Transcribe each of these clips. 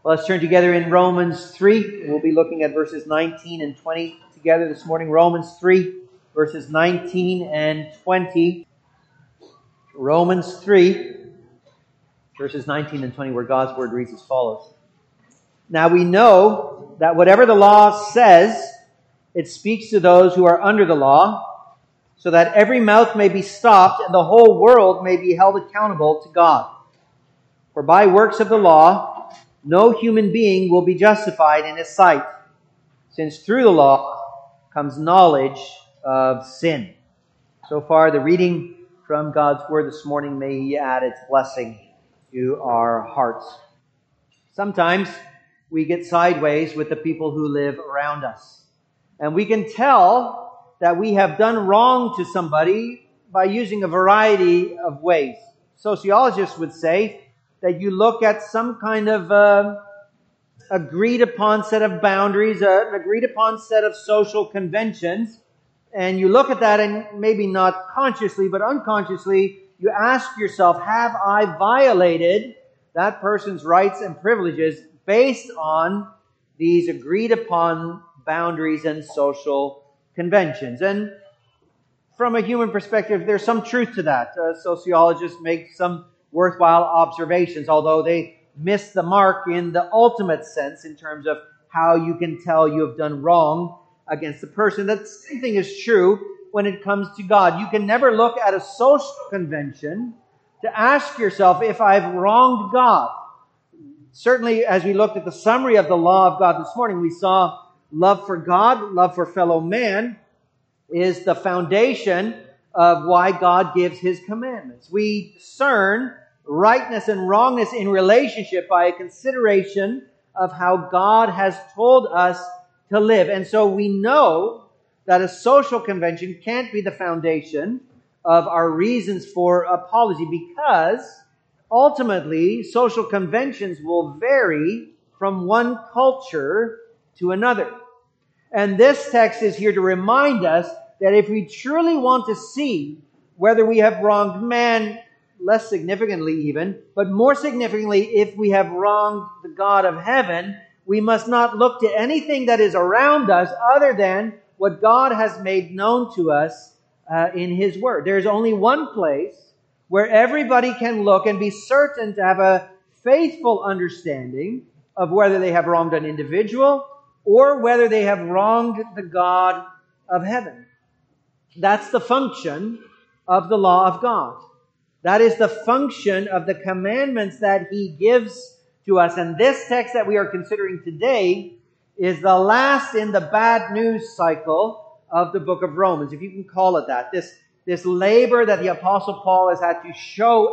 Well, let's turn together in Romans 3. We'll be looking at verses 19 and 20 together this morning. Romans 3, verses 19 and 20. Romans 3, verses 19 and 20, where God's Word reads as follows. Now we know that whatever the law says, it speaks to those who are under the law, so that every mouth may be stopped and the whole world may be held accountable to God. For by works of the law, no human being will be justified in his sight, since through the law comes knowledge of sin. So far, the reading from God's Word this morning, may He add its blessing to our hearts. Sometimes we get sideways with the people who live around us. And we can tell that we have done wrong to somebody by using a variety of ways. Sociologists would say that you look at some kind of agreed upon set of boundaries, an agreed upon set of social conventions, and you look at that and maybe not consciously, but unconsciously, you ask yourself, have I violated that person's rights and privileges based on these agreed upon boundaries and social conventions? And from a human perspective, there's some truth to that. Sociologists make some worthwhile observations, although they miss the mark in the ultimate sense in terms of how you can tell you have done wrong against the person. That same thing is true when it comes to God. You can never look at a social convention to ask yourself if I've wronged God. Certainly, as we looked at the summary of the law of God this morning, we saw love for God, love for fellow man is the foundation of why God gives His commandments. We discern rightness and wrongness in relationship by a consideration of how God has told us to live. And so we know that a social convention can't be the foundation of our reasons for apology, because ultimately social conventions will vary from one culture to another. And this text is here to remind us that if we truly want to see whether we have wronged man, less significantly even, but more significantly, if we have wronged the God of heaven, we must not look to anything that is around us other than what God has made known to us in His Word. There is only one place where everybody can look and be certain to have a faithful understanding of whether they have wronged an individual or whether they have wronged the God of heaven. That's the function of the law of God. That is the function of the commandments that He gives to us. And this text that we are considering today is the last in the bad news cycle of the book of Romans, if you can call it that. This labor that the Apostle Paul has had to show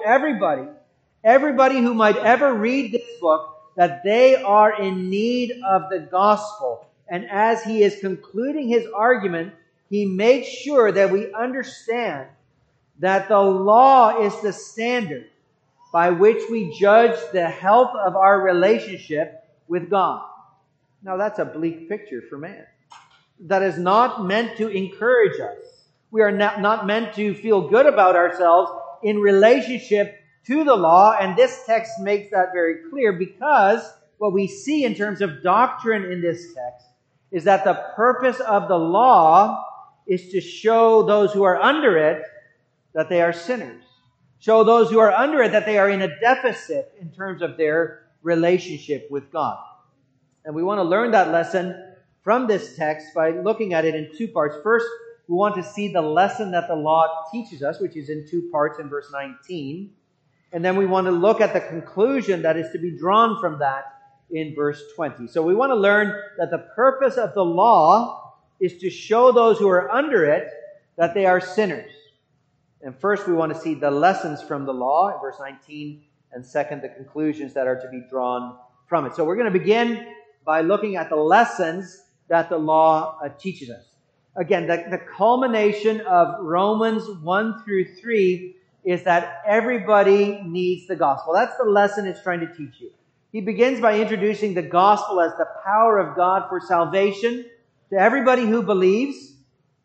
everybody who might ever read this book, that they are in need of the gospel. And as he is concluding his argument, he makes sure that we understand that the law is the standard by which we judge the health of our relationship with God. Now that's a bleak picture for man. That is not meant to encourage us. We are not meant to feel good about ourselves in relationship to the law, and this text makes that very clear, because what we see in terms of doctrine in this text is that the purpose of the law is to show those who are under it that they are sinners. Show those who are under it that they are in a deficit in terms of their relationship with God. And we want to learn that lesson from this text by looking at it in two parts. First, we want to see the lesson that the law teaches us, which is in two parts in verse 19. And then we want to look at the conclusion that is to be drawn from that in verse 20. So we want to learn that the purpose of the law is to show those who are under it that they are sinners. And first we want to see the lessons from the law in verse 19, and second, the conclusions that are to be drawn from it. So we're going to begin by looking at the lessons that the law teaches us. Again, the culmination of Romans 1 through 3 is that everybody needs the gospel. That's the lesson it's trying to teach you. He begins by introducing the gospel as the power of God for salvation to everybody who believes.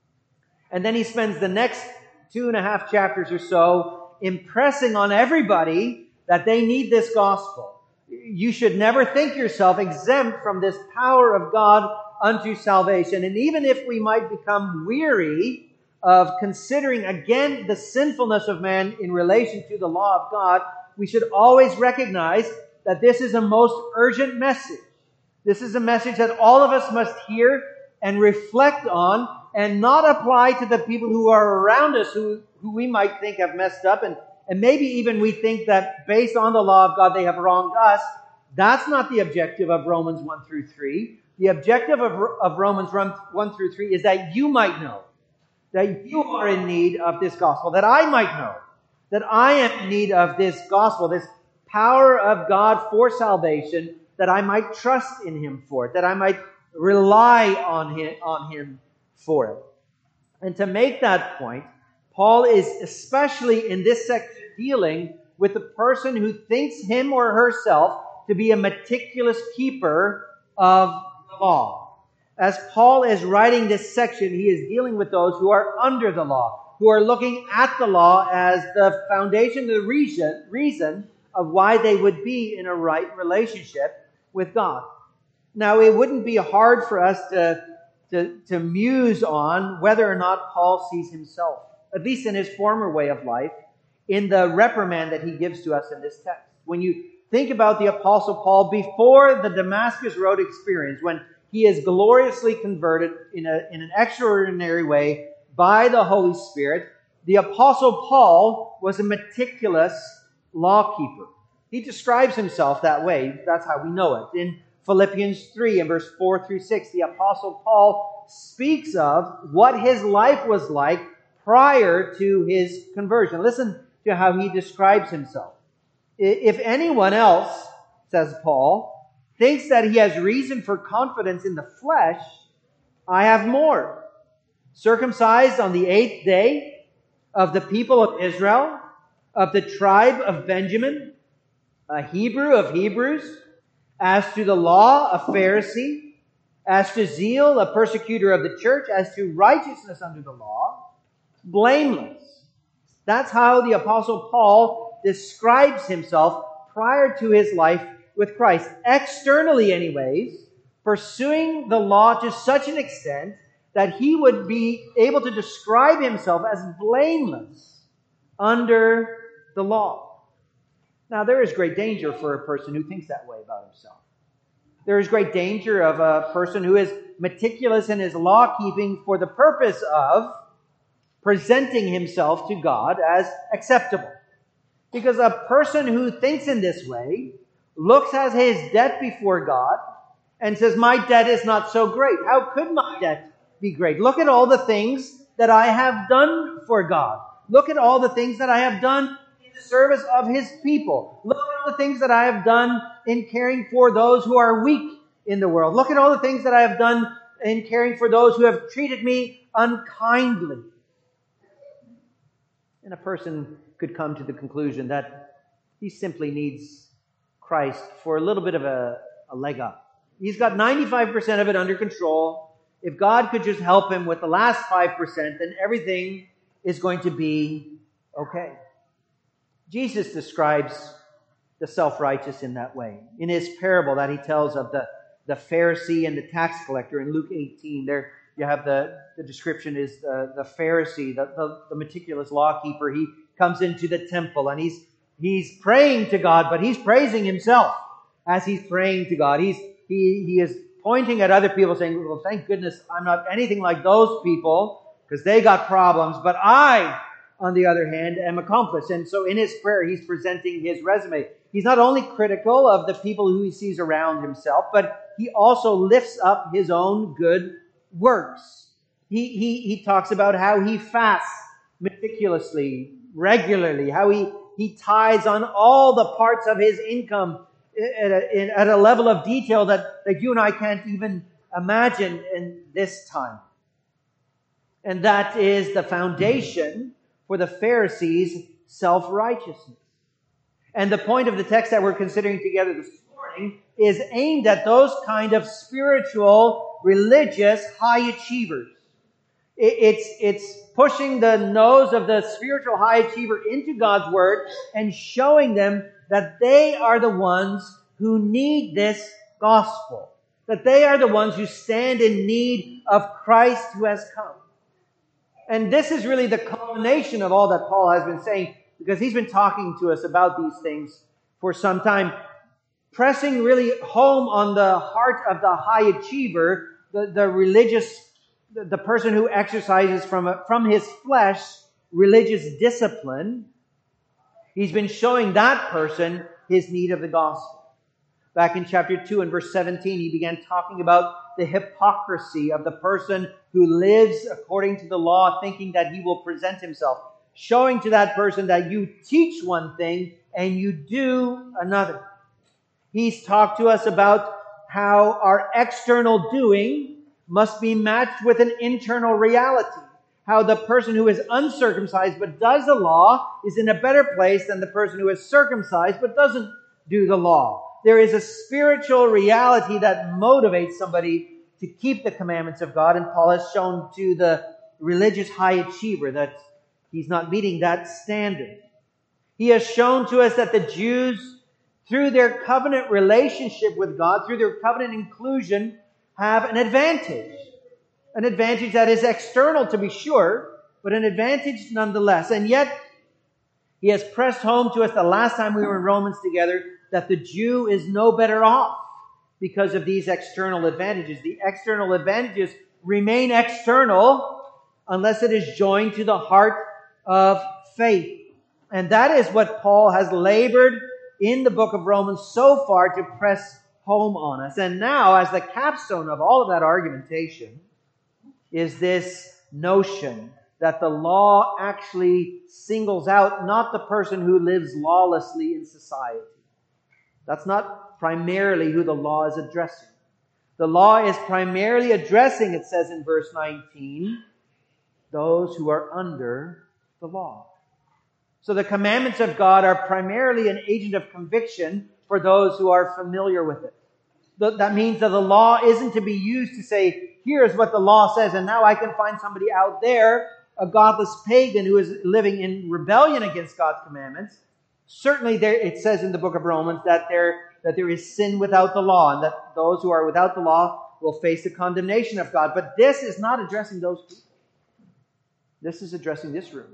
And then he spends the next 2.5 chapters or so impressing on everybody that they need this gospel. You should never think yourself exempt from this power of God unto salvation. And even if we might become weary of considering again the sinfulness of man in relation to the law of God, we should always recognize that this is a most urgent message. This is a message that all of us must hear and reflect on, and not apply to the people who are around us who we might think have messed up, and maybe even we think that based on the law of God they have wronged us. That's not the objective of Romans 1 through 3. The objective of Romans 1 through 3 is that you might know that you are in need of this gospel, that I might know that I am in need of this gospel, this power of God for salvation, that I might trust in Him for it, that I might rely on Him for it. And to make that point, Paul is especially in this section dealing with the person who thinks him or herself to be a meticulous keeper of the law. As Paul is writing this section, he is dealing with those who are under the law, who are looking at the law as the foundation, the reason of why they would be in a right relationship with God. Now, it wouldn't be hard for us to muse on whether or not Paul sees himself, at least in his former way of life, in the reprimand that he gives to us in this text. When you think about the Apostle Paul before the Damascus Road experience, when he is gloriously converted in an extraordinary way by the Holy Spirit, the Apostle Paul was a meticulous lawkeeper. He describes himself that way. That's how we know it. In Philippians 3 and verse 4 through 6, the Apostle Paul speaks of what his life was like prior to his conversion. Listen to how he describes himself. If anyone else, says Paul, thinks that he has reason for confidence in the flesh, I have more. Circumcised on the 8th day, of the people of Israel, of the tribe of Benjamin, a Hebrew of Hebrews, as to the law, a Pharisee, as to zeal, a persecutor of the church, as to righteousness under the law, blameless. That's how the Apostle Paul describes himself prior to his life with Christ. Externally, anyways, pursuing the law to such an extent that he would be able to describe himself as blameless under the law. Now, there is great danger for a person who thinks that way about himself. There is great danger of a person who is meticulous in his law-keeping for the purpose of presenting himself to God as acceptable. Because a person who thinks in this way looks at his debt before God and says, my debt is not so great. How could my debt be great? Look at all the things that I have done for God. Look at all the things that I have done in the service of His people. Look at all the things that I have done in caring for those who are weak in the world. Look at all the things that I have done in caring for those who have treated me unkindly. And a person could come to the conclusion that he simply needs Christ for a little bit of a leg up. He's got 95% of it under control. If God could just help him with the last 5%, then everything is going to be okay. Jesus describes the self-righteous in that way. In his parable that he tells of the Pharisee and the tax collector in Luke 18, there you have the description is the Pharisee, the meticulous lawkeeper. He comes into the temple and he's praying to God, but he's praising himself as he's praying to God. He is pointing at other people saying, well, thank goodness I'm not anything like those people because they got problems, but I, on the other hand, am accomplished. And so in his prayer, he's presenting his resume. He's not only critical of the people who he sees around himself, but he also lifts up his own good works. He talks about how he fasts meticulously, regularly, how he tithes on all the parts of his income at a level of detail that you and I can't even imagine in this time. And that is the foundation for the Pharisees' self-righteousness. And the point of the text that we're considering together this morning is aimed at those kind of spiritual, religious high achievers. It's pushing the nose of the spiritual high achiever into God's Word and showing them that they are the ones who need this gospel. That they are the ones who stand in need of Christ who has come. And this is really the culmination of all that Paul has been saying, because he's been talking to us about these things for some time, pressing really home on the heart of the high achiever, the religious, the person who exercises from his flesh religious discipline. He's been showing that person his need of the gospel. Back in chapter 2 and verse 17, he began talking about the hypocrisy of the person who lives according to the law, thinking that he will present himself, showing to that person that you teach one thing and you do another. He's talked to us about how our external doing must be matched with an internal reality. How the person who is uncircumcised but does the law is in a better place than the person who is circumcised but doesn't do the law. There is a spiritual reality that motivates somebody to keep the commandments of God, and Paul has shown to the religious high achiever that he's not meeting that standard. He has shown to us that the Jews, through their covenant relationship with God, through their covenant inclusion, have an advantage. An advantage that is external, to be sure, but an advantage nonetheless. And yet, he has pressed home to us the last time we were in Romans together that the Jew is no better off because of these external advantages. The external advantages remain external unless it is joined to the heart of faith. And that is what Paul has labored in the book of Romans so far to press home on us. And now, as the capstone of all of that argumentation, is this notion that the law actually singles out not the person who lives lawlessly in society. That's not primarily who the law is addressing. The law is primarily addressing, it says in verse 19, those who are under the law. So the commandments of God are primarily an agent of conviction for those who are familiar with it. That means that the law isn't to be used to say, here's what the law says, and now I can find somebody out there, a godless pagan who is living in rebellion against God's commandments. Certainly it says in the book of Romans that there is sin without the law, and that those who are without the law will face the condemnation of God. But this is not addressing those people. This is addressing this room.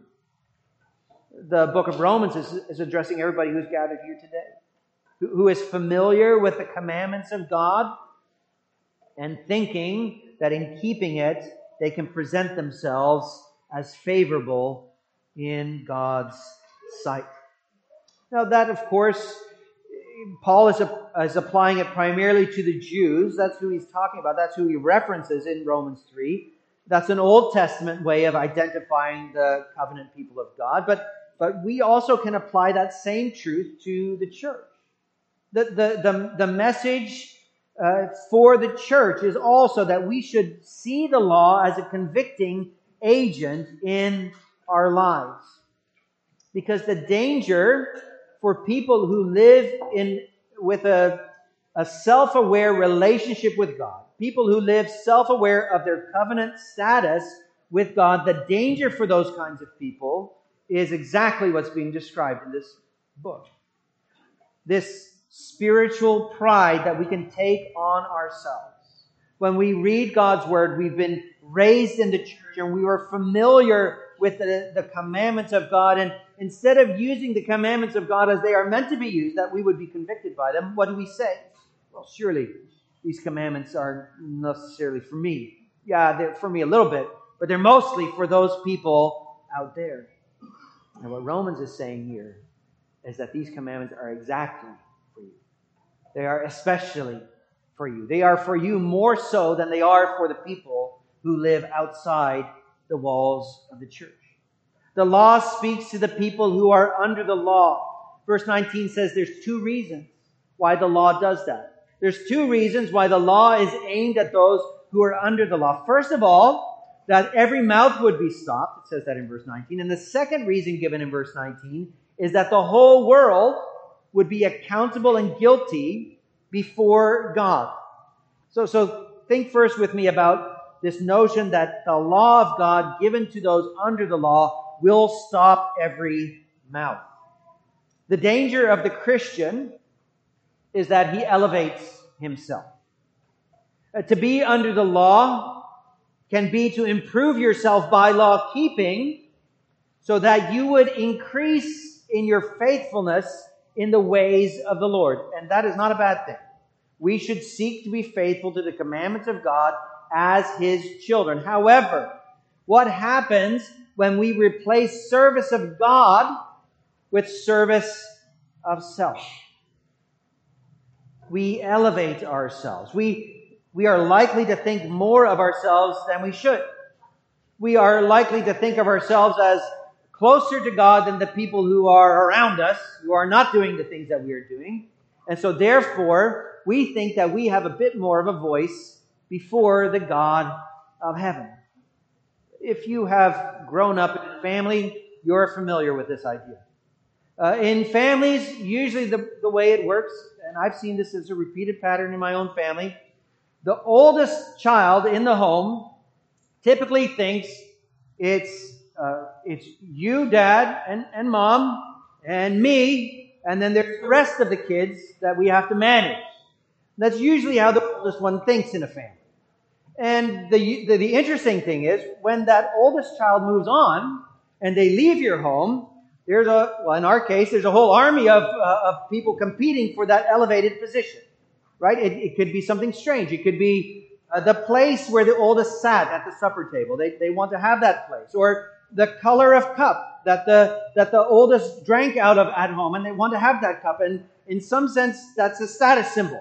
The book of Romans is addressing everybody who's gathered here today, who is familiar with the commandments of God and thinking that in keeping it, they can present themselves as favorable in God's sight. Now that, of course, Paul is applying it primarily to the Jews. That's who he's talking about. That's who he references in Romans 3. That's an Old Testament way of identifying the covenant people of God. But we also can apply that same truth to the church. The message for the church is also that we should see the law as a convicting agent in our lives. Because the danger for people who live with a self-aware relationship with God, people who live self-aware of their covenant status with God, the danger for those kinds of people is exactly what's being described in this book. This spiritual pride that we can take on ourselves. When we read God's Word, we've been raised in the church and we were familiar with the commandments of God, and instead of using the commandments of God as they are meant to be used, that we would be convicted by them, what do we say? Well, surely these commandments aren't necessarily for me. Yeah, they're for me a little bit, but they're mostly for those people out there. And what Romans is saying here is that these commandments are exactly for you. They are especially for you. They are for you more so than they are for the people who live outside the walls of the church. The law speaks to the people who are under the law. Verse 19 says there's two reasons why the law does that. There's two reasons why the law is aimed at those who are under the law. First of all, that every mouth would be stopped. It says that in verse 19. And the second reason given in verse 19 is that the whole world would be accountable and guilty before God. So think first with me about this notion that the law of God given to those under the law will stop every mouth. The danger of the Christian is that he elevates himself. To be under the law can be to improve yourself by law keeping so that you would increase in your faithfulness in the ways of the Lord. And that is not a bad thing. We should seek to be faithful to the commandments of God as His children. However, what happens when we replace service of God with service of self? We elevate ourselves. We are likely to think more of ourselves than we should. We are likely to think of ourselves as closer to God than the people who are around us, who are not doing the things that we are doing. And so therefore, we think that we have a bit more of a voice before the God of heaven. If you have grown up in a family, you're familiar with this idea. In families, usually the way it works, and I've seen this as a repeated pattern in my own family, the oldest child in the home typically thinks it's you, Dad, and Mom, and me, and then there's the rest of the kids that we have to manage. That's usually how the oldest one thinks in a family. And the interesting thing is, when that oldest child moves on, and they leave your home, in our case, there's a whole army of people competing for that elevated position, right? It could be something strange. It could be the place where the oldest sat at the supper table. They want to have that place. Or the color of cup that the oldest drank out of at home, and they want to have that cup. And in some sense, that's a status symbol.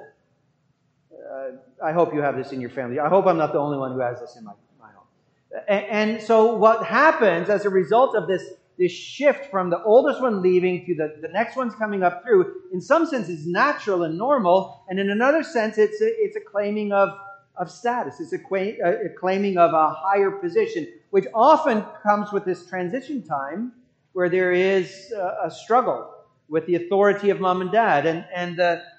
I hope you have this in your family. I hope I'm not the only one who has this in my home. And so what happens as a result of this shift from the oldest one leaving to the next one's coming up through, in some sense, is natural and normal, and in another sense, it's a claiming of status. It's a claiming of a higher position, which often comes with this transition time where there is a struggle with the authority of Mom and Dad and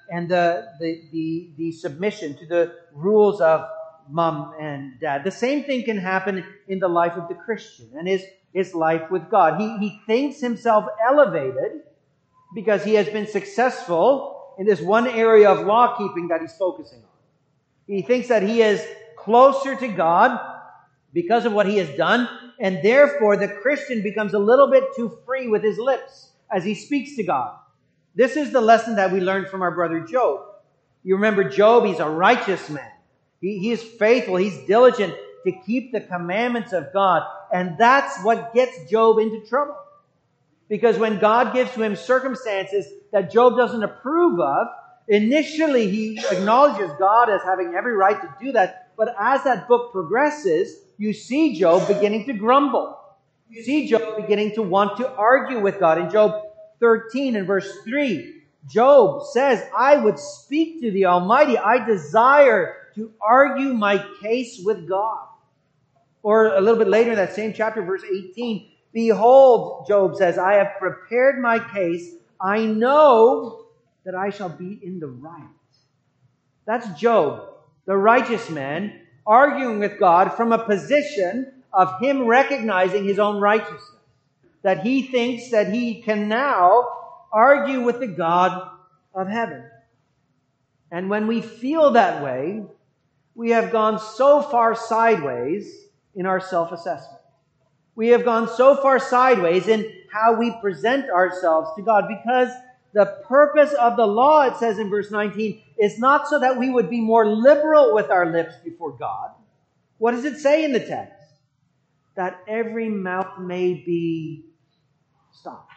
the submission to the rules of Mom and Dad. The same thing can happen in the life of the Christian and his life with God. He thinks himself elevated because he has been successful in this one area of law keeping that he's focusing on. He thinks that he is closer to God because of what he has done, and therefore the Christian becomes a little bit too free with his lips as he speaks to God. This is the lesson that we learned from our brother Job. You remember Job, he's a righteous man. He is faithful, he's diligent to keep the commandments of God, and that's what gets Job into trouble. Because when God gives to him circumstances that Job doesn't approve of, initially he acknowledges God as having every right to do that, but as that book progresses, you see Job beginning to grumble. You see Job beginning to want to argue with God. In Job 13 and verse 3, Job says, I would speak to the Almighty. I desire to argue my case with God. Or a little bit later in that same chapter, verse 18, behold, Job says, I have prepared my case. I know that I shall be in the right. That's Job, the righteous man, arguing with God from a position of him recognizing his own righteousness. That he thinks that he can now argue with the God of heaven. And when we feel that way, we have gone so far sideways in our self-assessment. We have gone so far sideways in how we present ourselves to God, because the purpose of the law, it says in verse 19, is not so that we would be more liberal with our lips before God. What does it say in the text? That every mouth may be stopped.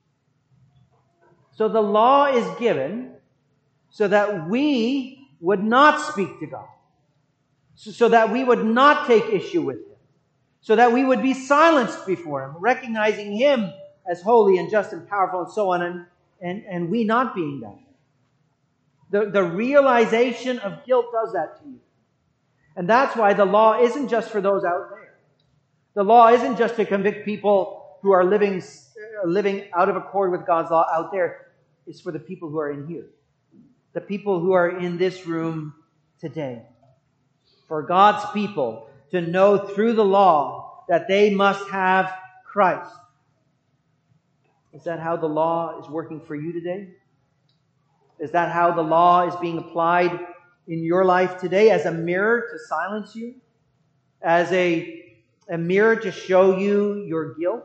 So the law is given so that we would not speak to God. So that we would not take issue with Him. So that we would be silenced before Him, recognizing Him as holy and just and powerful and so on, and we not being that. The realization of guilt does that to you. And that's why the law isn't just for those out there. The law isn't just to convict people who are living out of accord with God's law out there. It's for the people who are in here. The people who are in this room today. For God's people to know through the law that they must have Christ. Is that how the law is working for you today? Is that how the law is being applied in your life today? As a mirror to silence you? As a mirror to show you your guilt?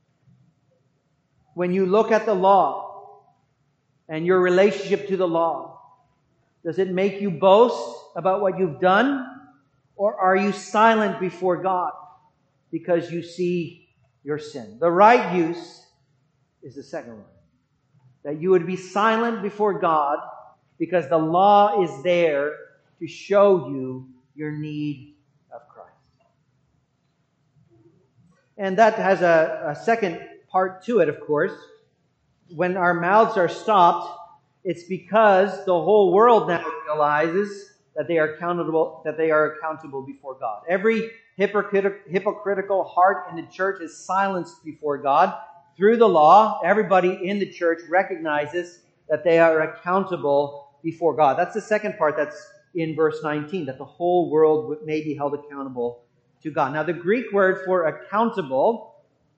When you look at the law and your relationship to the law, does it make you boast about what you've done? Or are you silent before God because you see your sin? The right use is the second one. That you would be silent before God because the law is there to show you your need of Christ. And that has a second part to it, of course. When our mouths are stopped, it's because the whole world now realizes that they are accountable before God. Every hypocritical heart in the church is silenced before God. Through the law, everybody in the church recognizes that they are accountable before God. That's the second part that's in verse 19, that the whole world may be held accountable to God. Now, the Greek word for accountable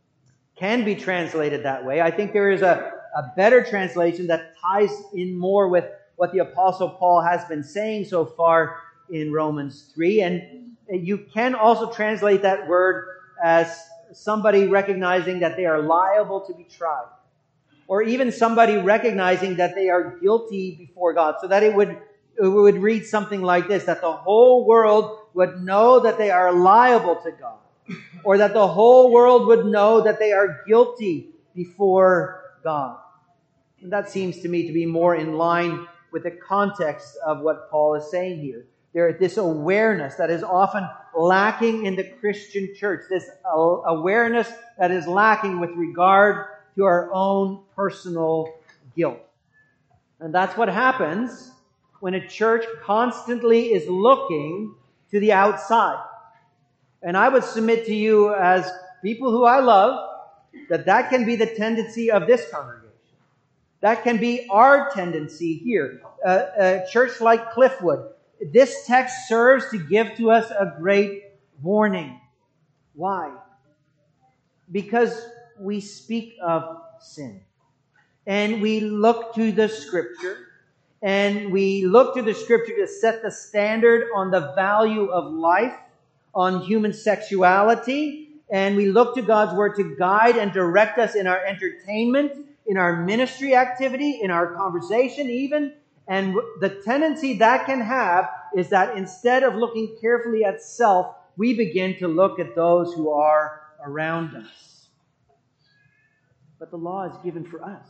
can be translated that way. I think there is a better translation that ties in more with what the Apostle Paul has been saying so far in Romans 3. And you can also translate that word as somebody recognizing that they are liable to be tried. Or even somebody recognizing that they are guilty before God. So that it would read something like this, that the whole world would know that they are liable to God. Or that the whole world would know that they are guilty before God. And that seems to me to be more in line with the context of what Paul is saying here. There is this awareness that is often lacking in the Christian church. This awareness that is lacking with regard to our own personal guilt. And that's what happens when a church constantly is looking to the outside. And I would submit to you as people who I love that can be the tendency of this congregation. That can be our tendency here. A church like Cliffwood. This text serves to give to us a great warning. Why? Because we speak of sin. And we look to the Scripture. And we look to the Scripture to set the standard on the value of life, on human sexuality. And we look to God's Word to guide and direct us in our entertainment, in our ministry activity, in our conversation even. And the tendency that can have is that instead of looking carefully at self, we begin to look at those who are around us. But the law is given for us.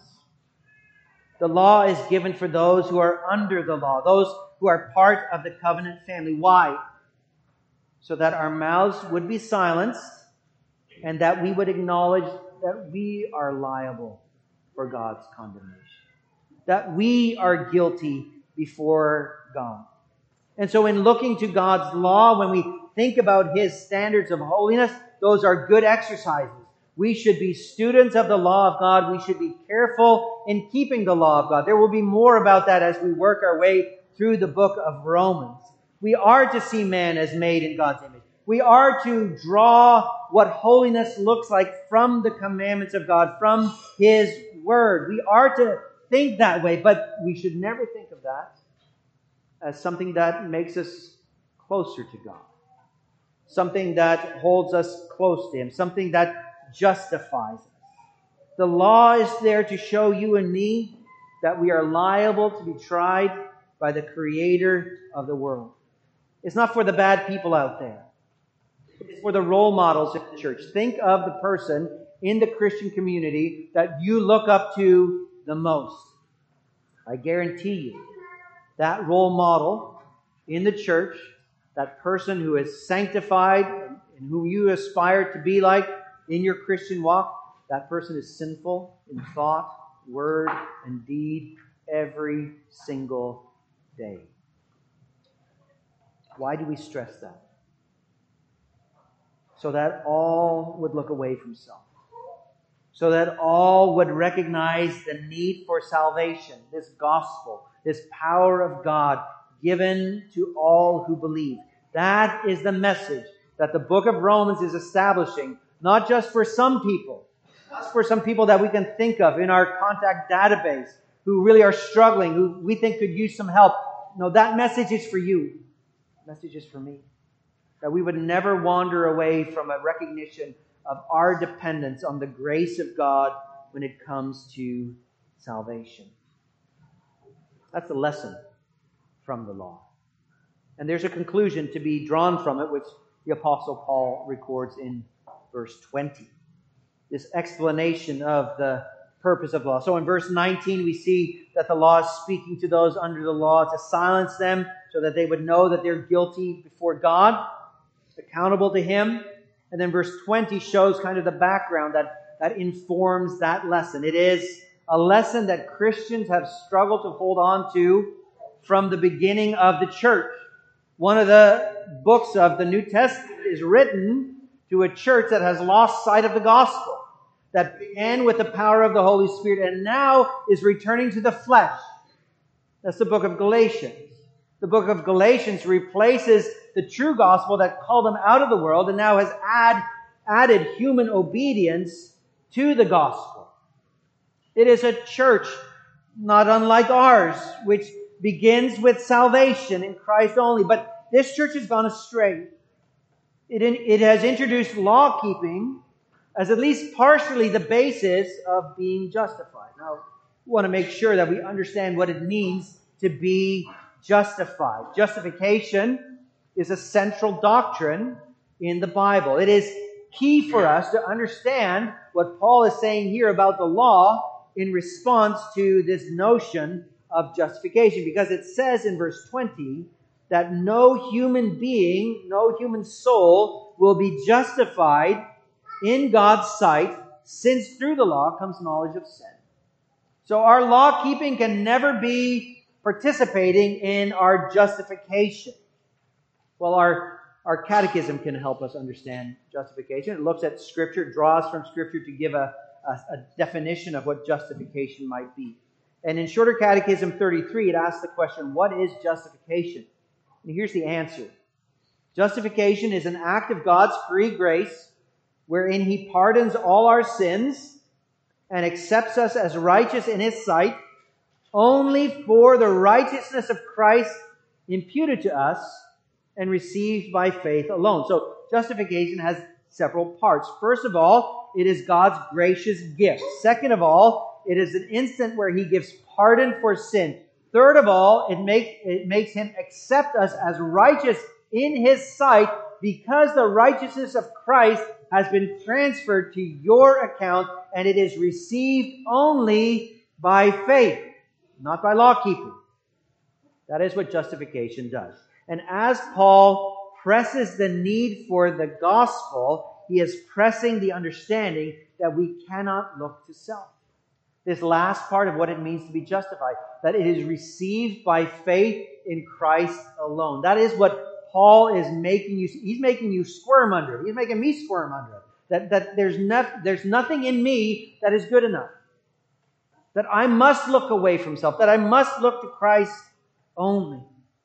The law is given for those who are under the law, those who are part of the covenant family. Why? So that our mouths would be silenced and that we would acknowledge that we are liable for God's condemnation. That we are guilty before God. And so in looking to God's law, when we think about His standards of holiness, those are good exercises. We should be students of the law of God. We should be careful in keeping the law of God. There will be more about that as we work our way through the book of Romans. We are to see man as made in God's image. We are to draw what holiness looks like from the commandments of God, from His Word. We are to think that way, but we should never think of that as something that makes us closer to God. Something that holds us close to Him. Something that justifies us. The law is there to show you and me that we are liable to be tried by the Creator of the world. It's not for the bad people out there. It's for the role models in the church. Think of the person in the Christian community that you look up to the most. I guarantee you that role model in the church, that person who is sanctified and who you aspire to be like in your Christian walk, that person is sinful in thought, word, and deed every single day. Why do we stress that? So that all would look away from self. So that all would recognize the need for salvation, this gospel, this power of God given to all who believe. That is the message that the book of Romans is establishing, not just for some people, not for some people that we can think of in our contact database, who really are struggling, who we think could use some help. No, that message is for you. The message is for me. That we would never wander away from a recognition of our dependence on the grace of God when it comes to salvation. That's the lesson from the law. And there's a conclusion to be drawn from it, which the Apostle Paul records in verse 20. This explanation of the purpose of law. So in verse 19, we see that the law is speaking to those under the law to silence them so that they would know that they're guilty before God, accountable to Him. And then verse 20 shows kind of the background that informs that lesson. It is a lesson that Christians have struggled to hold on to from the beginning of the church. One of the books of the New Testament is written to a church that has lost sight of the gospel, that began with the power of the Holy Spirit and now is returning to the flesh. That's the book of Galatians. The book of Galatians replaces the true gospel that called them out of the world and now has added human obedience to the gospel. It is a church not unlike ours, which begins with salvation in Christ only. But this church has gone astray. It has introduced law-keeping as at least partially the basis of being justified. Now, we want to make sure that we understand what it means to be justified. Justification is a central doctrine in the Bible. It is key for us to understand what Paul is saying here about the law in response to this notion of justification, because it says in verse 20 that no human being, no human soul will be justified in God's sight, since through the law comes knowledge of sin. So our law keeping can never be participating in our justification. Well, our catechism can help us understand justification. It looks at Scripture, draws from Scripture to give a definition of what justification might be. And in Shorter Catechism 33, it asks the question, what is justification? And here's the answer. Justification is an act of God's free grace wherein He pardons all our sins and accepts us as righteous in His sight only for the righteousness of Christ imputed to us and received by faith alone. So justification has several parts. First of all, it is God's gracious gift. Second of all, it is an instant where He gives pardon for sin. Third of all, it makes Him accept us as righteous in His sight because the righteousness of Christ has been transferred to your account and it is received only by faith, not by law keeping. That is what justification does. And as Paul presses the need for the gospel, he is pressing the understanding that we cannot look to self. This last part of what it means to be justified, that it is received by faith in Christ alone. That is what Paul is making you, he's making you squirm under it. He's making me squirm under it. That there's nothing in me that is good enough. That I must look away from self. That I must look to Christ only.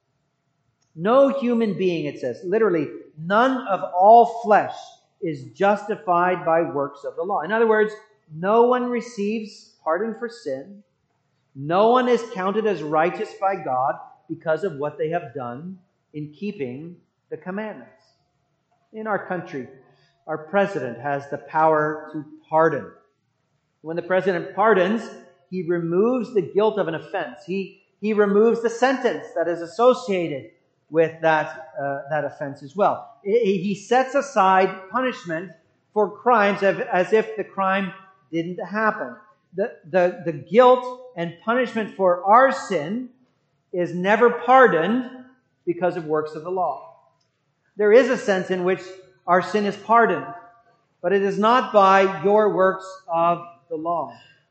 No human being, it says, literally, none of all flesh is justified by works of the law. In other words, no one receives pardon for sin. No one is counted as righteous by God because of what they have done in keeping the commandments. In our country, our president has the power to pardon. When the president pardons, he removes the guilt of an offense. He removes the sentence that is associated with that offense as well. He sets aside punishment for crimes as if the crime didn't happen. The guilt and punishment for our sin is never pardoned because of works of the law. There is a sense in which our sin is pardoned, but it is not by your works of the law.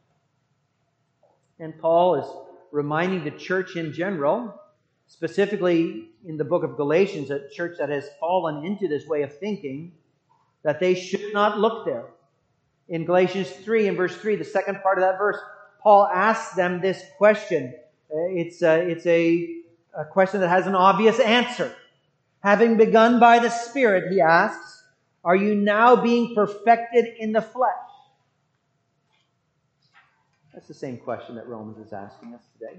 And Paul is reminding the church in general, specifically in the book of Galatians, a church that has fallen into this way of thinking, that they should not look there. In Galatians 3 and verse 3, the second part of that verse, Paul asks them this question. It's a question that has an obvious answer. Having begun by the Spirit, he asks, are you now being perfected in the flesh? That's the same question that Romans is asking us today.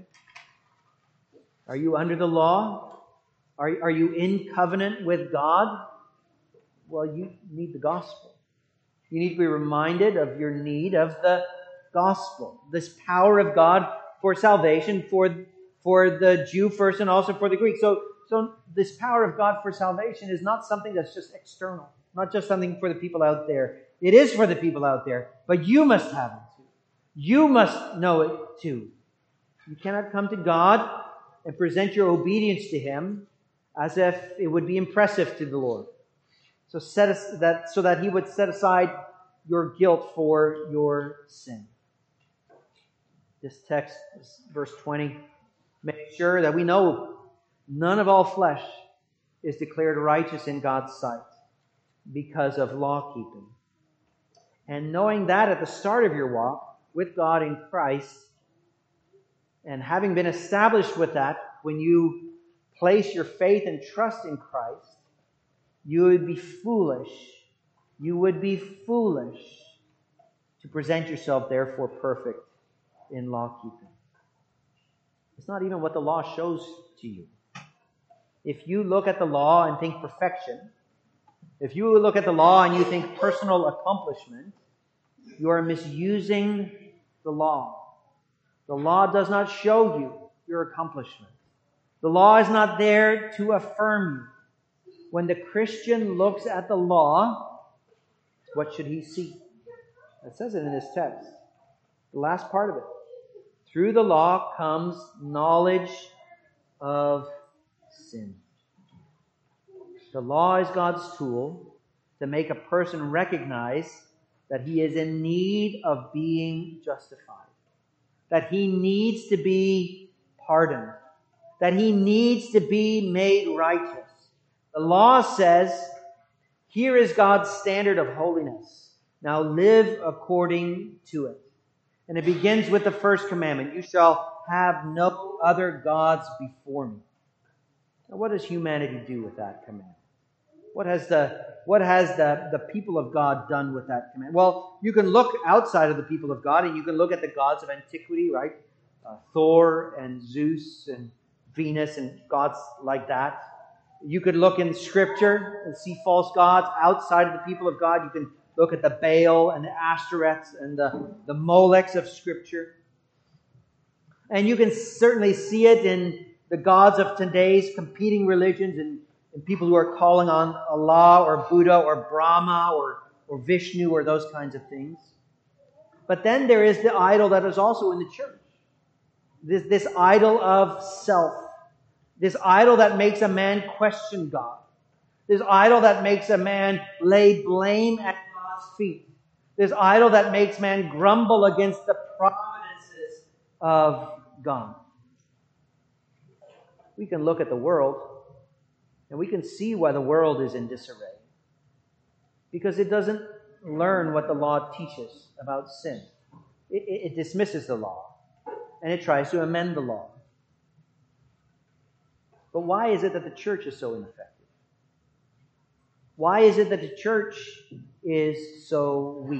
Are you under the law? Are you in covenant with God? Well, you need the gospel. You need to be reminded of your need of the gospel. This power of God for salvation, for the Jew first and also for the Greek. So this power of God for salvation is not something that's just external, not just something for the people out there. It is for the people out there, but you must have it too. You must know it too. You cannot come to God and present your obedience to Him as if it would be impressive to the Lord. So that He would set aside your guilt for your sin. This text, verse 20, makes sure that we know none of all flesh is declared righteous in God's sight because of law keeping. And knowing that at the start of your walk with God in Christ, and having been established with that, when you place your faith and trust in Christ, you would be foolish. You would be foolish to present yourself therefore perfect in law keeping. It's not even what the law shows to you. If you look at the law and think perfection, if you look at the law and you think personal accomplishment, you are misusing the law. The law does not show you your accomplishment. The law is not there to affirm you. When the Christian looks at the law, what should he see? It says it in this text. The last part of it. Through the law comes knowledge of sin. The law is God's tool to make a person recognize that he is in need of being justified. That he needs to be pardoned. That he needs to be made righteous. The law says, here is God's standard of holiness. Now live according to it. And it begins with the first commandment. You shall have no other gods before me. Now what does humanity do with that commandment? What has the people of God done with that command? Well, you can look outside of the people of God and you can look at the gods of antiquity, right? Thor and Zeus and Venus and gods like that. You could look in Scripture and see false gods outside of the people of God. You can look at the Baal and the Ashtoreths and the Molechs of Scripture. And you can certainly see it in the gods of today's competing religions and people who are calling on Allah or Buddha or Brahma or Vishnu or those kinds of things. But then there is the idol that is also in the church. This idol of self. This idol that makes a man question God. This idol that makes a man lay blame at God's feet. This idol that makes man grumble against the providences of God. We can look at the world and we can see why the world is in disarray. Because it doesn't learn what the law teaches about sin. It dismisses the law and it tries to amend the law. But why is it that the church is so ineffective? Why is it that the church is so weak?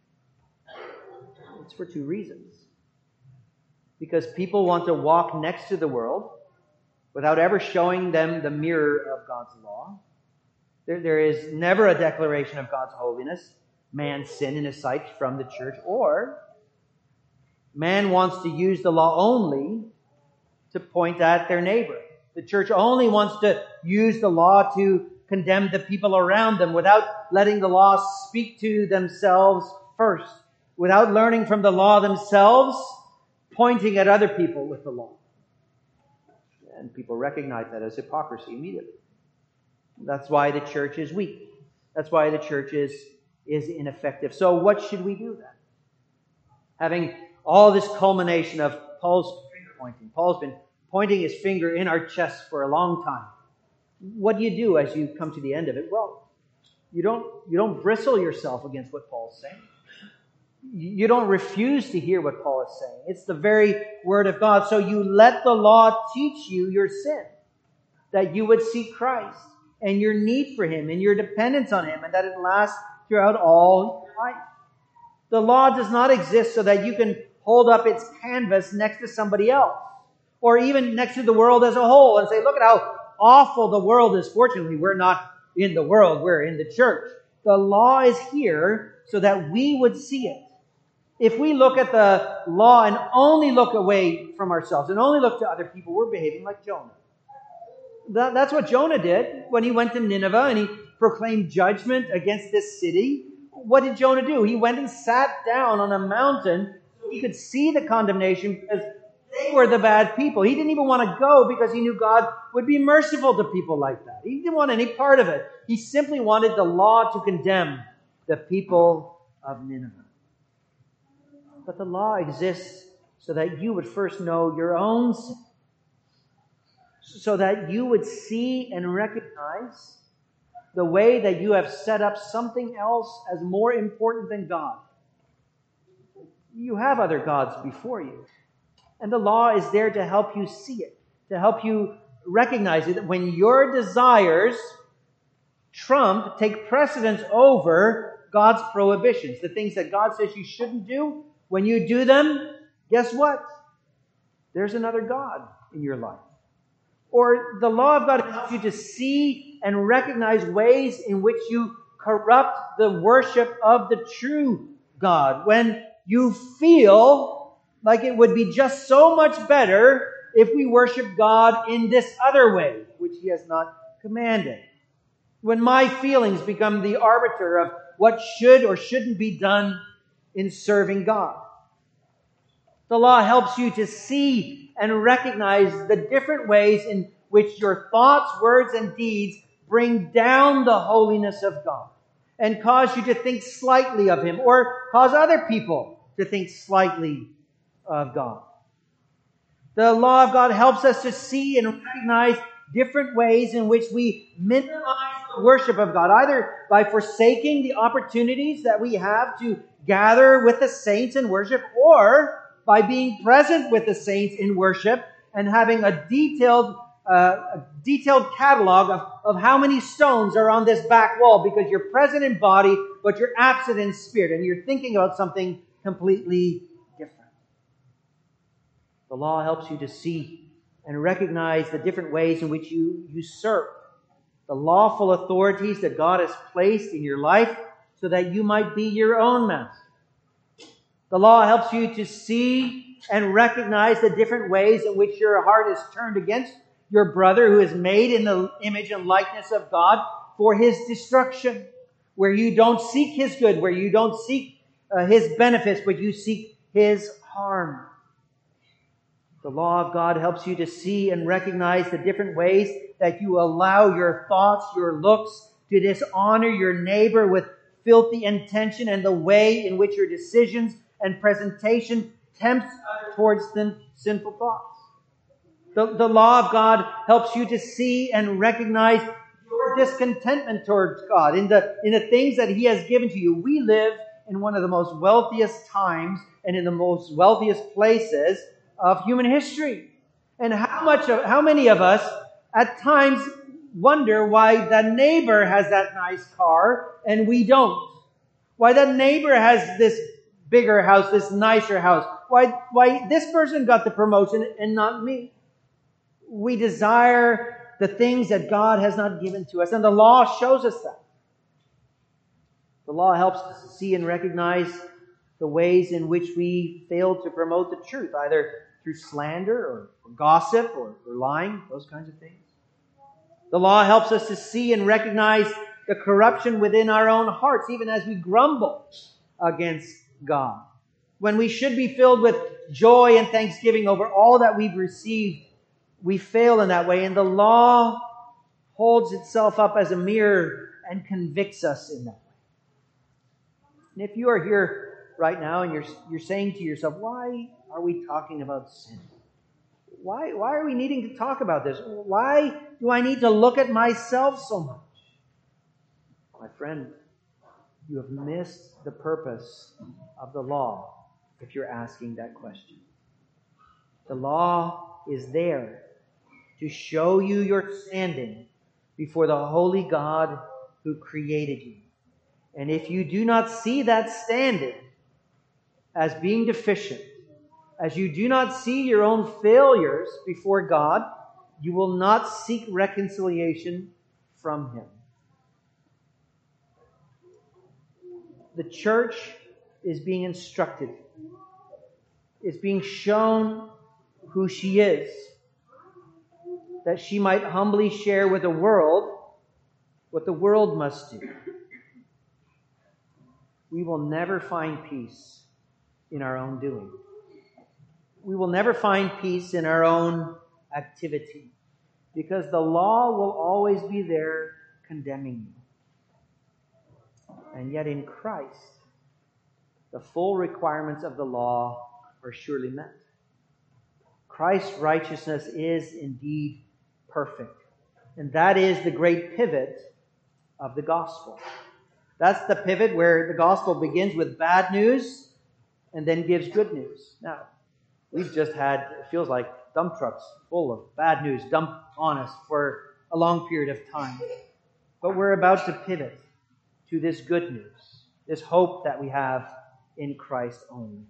It's for two reasons. Because people want to walk next to the world without ever showing them the mirror of God's law. There is never a declaration of God's holiness, man's sin in His sight from the church, or man wants to use the law only to point at their neighbor. The church only wants to use the law to condemn the people around them without letting the law speak to themselves first, without learning from the law themselves, pointing at other people with the law. And people recognize that as hypocrisy immediately. That's why the church is weak. That's why the church is ineffective. So what should we do then? Having all this culmination of Paul's finger pointing. Paul's been pointing his finger in our chest for a long time. What do you do as you come to the end of it? Well, you don't bristle yourself against what Paul's saying. You don't refuse to hear what Paul is saying. It's the very Word of God. So you let the law teach you your sin, that you would seek Christ and your need for Him and your dependence on Him, and that it lasts throughout all your life. The law does not exist so that you can hold up its canvas next to somebody else, or even next to the world as a whole, and say, look at how awful the world is. Fortunately, we're not in the world, we're in the church. The law is here so that we would see it. If we look at the law and only look away from ourselves and only look to other people, we're behaving like Jonah. That's what Jonah did when he went to Nineveh and he proclaimed judgment against this city. What did Jonah do? He went and sat down on a mountain so he could see the condemnation because they were the bad people. He didn't even want to go because he knew God would be merciful to people like that. He didn't want any part of it. He simply wanted the law to condemn the people of Nineveh. But the law exists so that you would first know your own sin, so that you would see and recognize the way that you have set up something else as more important than God. You have other gods before you. And the law is there to help you see it, to help you recognize it, that when your desires take precedence over God's prohibitions, the things that God says you shouldn't do, when you do them, guess what? There's another God in your life. Or the law of God helps you to see and recognize ways in which you corrupt the worship of the true God. When you feel like it would be just so much better if we worship God in this other way, which He has not commanded. When my feelings become the arbiter of what should or shouldn't be done in serving God. The law helps you to see and recognize the different ways in which your thoughts, words, and deeds bring down the holiness of God and cause you to think slightly of Him or cause other people to think slightly of God. The law of God helps us to see and recognize different ways in which we minimize the worship of God, either by forsaking the opportunities that we have to gather with the saints in worship, or by being present with the saints in worship and having a detailed catalog of how many stones are on this back wall, because you're present in body, but you're absent in spirit, and you're thinking about something completely different. The law helps you to see and recognize the different ways in which you usurp the lawful authorities that God has placed in your life so that you might be your own master. The law helps you to see and recognize the different ways in which your heart is turned against your brother who is made in the image and likeness of God for his destruction, where you don't seek his good, where you don't seek his benefits, but you seek his harm. The law of God helps you to see and recognize the different ways that you allow your thoughts, your looks, to dishonor your neighbor with filthy intention, and the way in which your decisions and presentation tempts others towards sinful thoughts. The law of God helps you to see and recognize your discontentment towards God in the things that He has given to you. We live in one of the most wealthiest times and in the most wealthiest places of human history. And how many of us at times wonder why the neighbor has that nice car and we don't? Why the neighbor has this bigger house, this nicer house? Why this person got the promotion and not me? We desire the things that God has not given to us, and the law shows us that. The law helps us see and recognize the ways in which we fail to promote the truth, either through slander or gossip or lying, those kinds of things. The law helps us to see and recognize the corruption within our own hearts, even as we grumble against God. When we should be filled with joy and thanksgiving over all that we've received, we fail in that way, and the law holds itself up as a mirror and convicts us in that way. And if you are here right now and you're saying to yourself, why are we talking about sin? Why are we needing to talk about this? Why do I need to look at myself so much? My friend, you have missed the purpose of the law if you're asking that question. The law is there to show you your standing before the holy God who created you. And if you do not see that standing as being deficient, As you do not see your own failures before God, you will not seek reconciliation from Him. The church is being instructed, is being shown who she is, that she might humbly share with the world what the world must do. We will never find peace in our own doing. We will never find peace in our own activity, because the law will always be there condemning you. And yet in Christ, the full requirements of the law are surely met. Christ's righteousness is indeed perfect. And that is the great pivot of the gospel. That's the pivot where the gospel begins with bad news and then gives good news. Now, we've just had, it feels like, dump trucks full of bad news dumped on us for a long period of time. But we're about to pivot to this good news, this hope that we have in Christ only.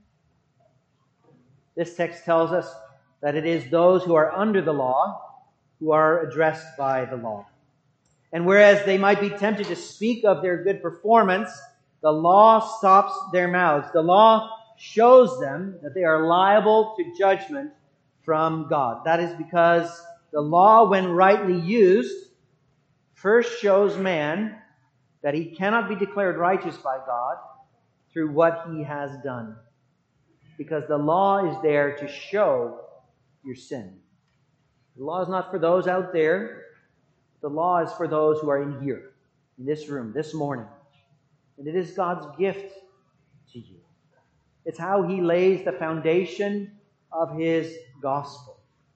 This text tells us that it is those who are under the law who are addressed by the law. And whereas they might be tempted to speak of their good performance, the law stops their mouths. The law shows them that they are liable to judgment from God. That is because the law, when rightly used, first shows man that he cannot be declared righteous by God through what he has done. Because the law is there to show your sin. The law is not for those out there. The law is for those who are in here, in this room, this morning. And it is God's gift to you. It's how He lays the foundation of His gospel.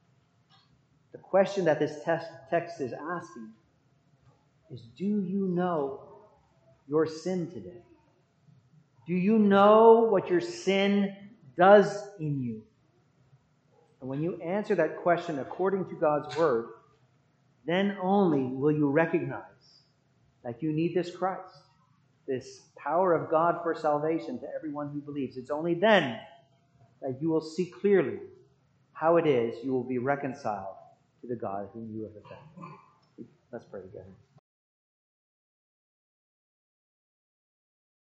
The question that this text is asking is, do you know your sin today? Do you know what your sin does in you? And when you answer that question according to God's Word, then only will you recognize that you need this Christ, this power of God for salvation to everyone who believes. It's only then that you will see clearly how it is you will be reconciled to the God whom you have offended. Let's pray together.